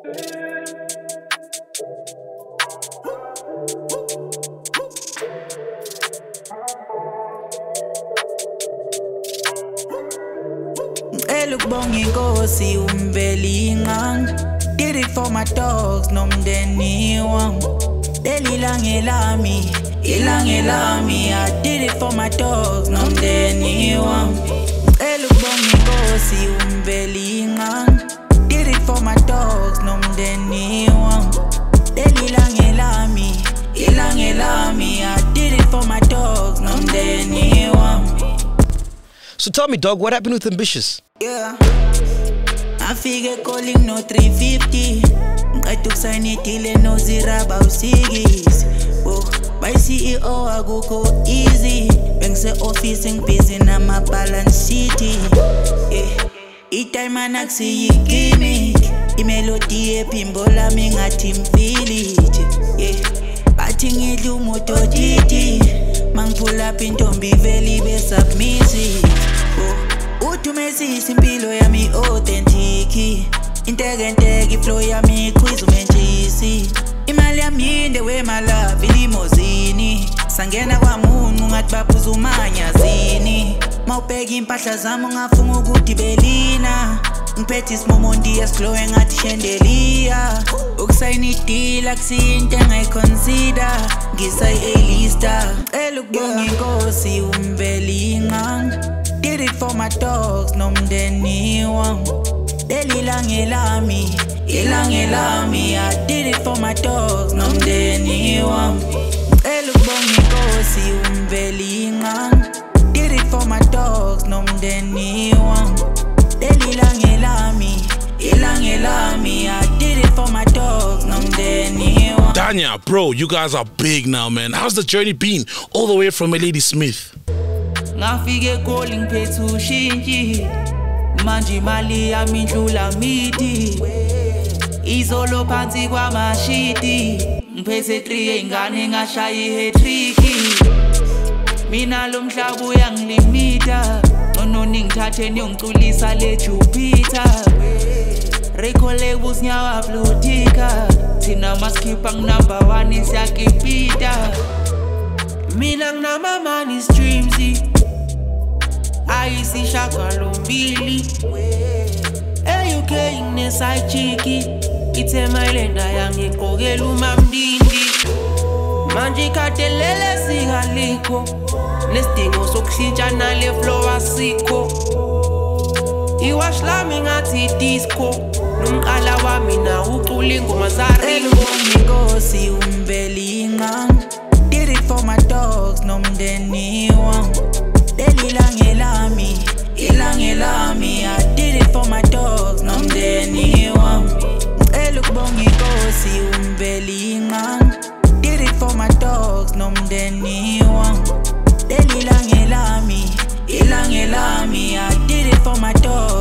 Look bongi gosi umbelingang. Did it for my dogs, nomdeni wam. Deli langelami, ilangelami. I did it for my dogs, nomdeni wam. Look bongi gosi umbelingang. Did it for my dogs, nomdeni wam. Deli langelami, ilangelami. I did it for my dogs, nomdeni wam. So tell me, dog, what happened with Ambitious? Yeah, I figure calling no 350. I took sign it till no zero about sigis. Oh, by CEO I go easy. Bank say office in busy na my balance city. Yeah, each time I knock see you gimmick. I melody e pimbola me ngatim village. Yeah, batting it do moto titi. Man pull up in Tombi Valley be submissive. Utumesi simpilo ya mi authentic. Intege flow ya mi quiz umenchisi. Imali ya minde we my love ilimozini. Sangena kwa mungu ngathi baphuza umanyazini. Mawubheka impahla zami ungafunga ukuthi belina. Ngiphethe isimomondi yasglowe ngathi chandelier. Ukusayina ideal akusiyinto engayiconsider. Ngisayi A-lister. Ukubonga inkosi umbelingang. Did it for my dogs, nomdeni wam. Deli langelami, ilangelami. I did it for my dogs, nomdeni wam. Ukubonga inkosi umbelingang. Did it for my dogs, nomdeni wam. Deli langelami, ilangelami. I did it for my dogs, nomdeni wam. Danya, bro, you guys are big now, man. How's the journey been all the way from Lady Smith? Ngafike calling phethu shinji. Manje imali yami indlula midi. Izolo phansi kwamashiti. Ngiphethe 3 ingane ngashaya i-hat-trick. Mina lo mhlaba uyangilimita. Ngono ningithathe niyongiculisa le Jupiter. Record labels nyawa uploadika. Thina maskipha number 1 siyakipita. Mina nginama money streamsy. Ayisi shakalombili. UK ineside chiki. Ithe mailenda yangigqokela umamdindi. Manje ikhadelele singalikho. Nesidingo sokushintshana le flow asikho. Iwash lami ngathi disco. Nomqala wami na ucula ingoma zaringo. Inkosi umbelingang. Did it for my dogs, nomdeni wam. Deli langelami, ilangelami. I did it for my dogs, nomdeni wam. Ukubonga inkosi umbelingang. Did it for my dogs, nomdeni wam. Deli langelami, ilangelami. I did it for my dogs.